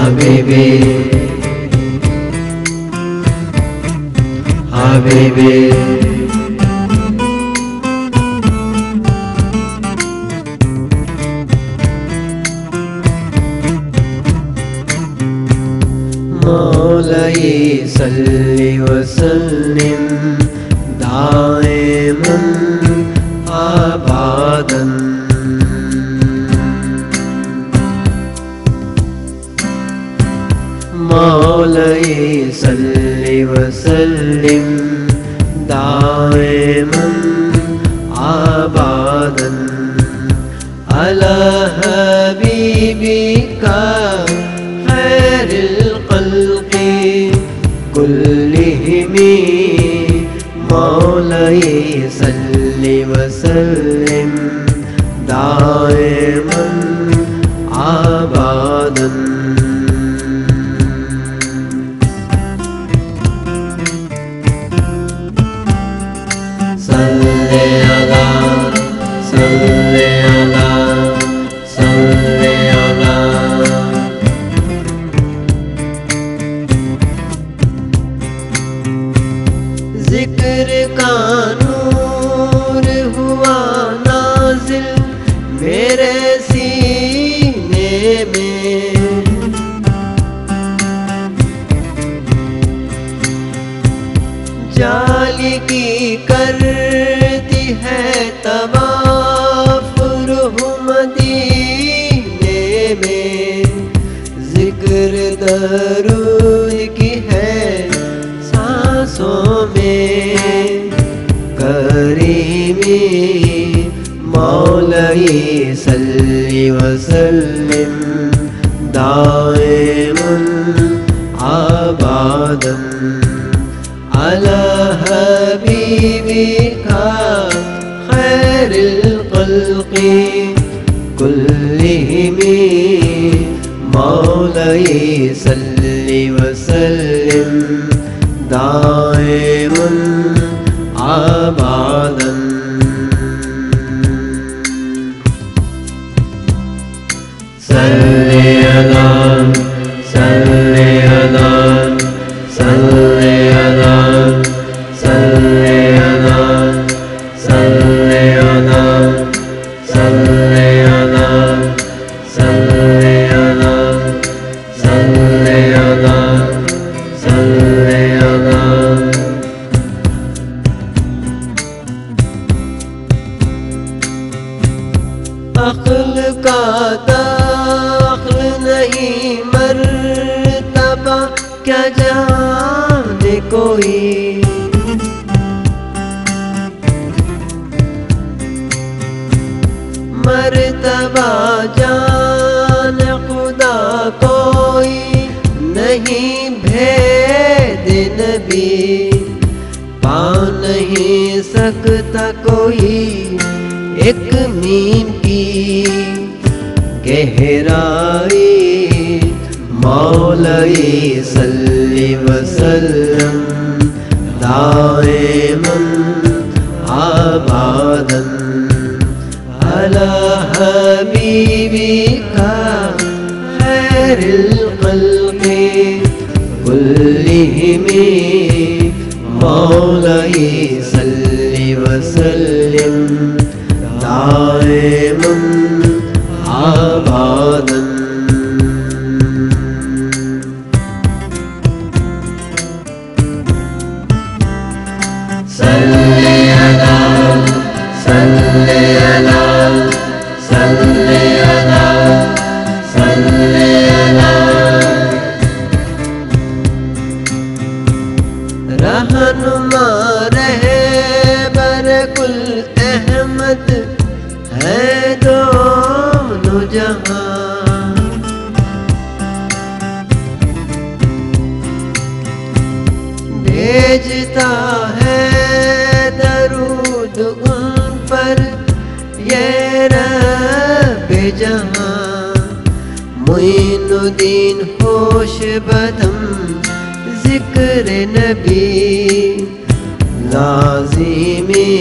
حبیبی حبیبی مولاي صل وسلم دائما ابدا مولاي صل وسلم دائما ابدا على حبيبك خير الخلق كلهم مولاي صل وسلم دائما ابدا صلی ذکر کا نور ہوا نازل میرے سینے میں جالی کی کرتی ہے طواف روح مدینے میں ذکر درود کی ہے سانسوں میں کریمی مولاي صل وسلم دائما ابدا على حبيبك خير الخلق كلهم مولاي صل وسلم دائما ابدا صلی اللہ صلی اللہ صلی اللہ صلی اللہ صلی اللہ صلی اللہ صلی اللہ صلی اللہ صلی اللہ عقل کا داخل نہیں مرتبہ کیا جانے کوئی مرتبہ جان خدا کوئی نہیں بھید نبی پا نہیں سکتا کوئی ایک میم کی گہرائی مولاي صل وسلم دائما ابدا على حبيبك خير الخلق كلهم مولاي صل وسلم دائما ابدا صلی اللہ صلی اللہ صلی اللہ صلی اللہ رہنما رہبر کل احمد ہے دونوں جہاں بھیجتا ہے درود ان پر یہ رب جہاں معین الدین ہوش بدم ذکر نبی لازمی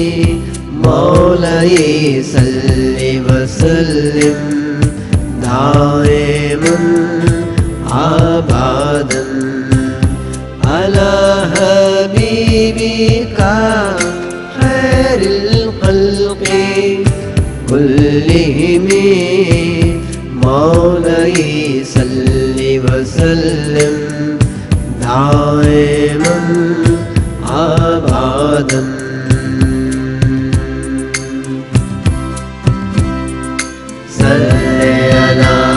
مولاي صل وسلم دائما آبادا على حبيبك خير الخلق كلهم مولاي صل وسلم دائما أبدا صل على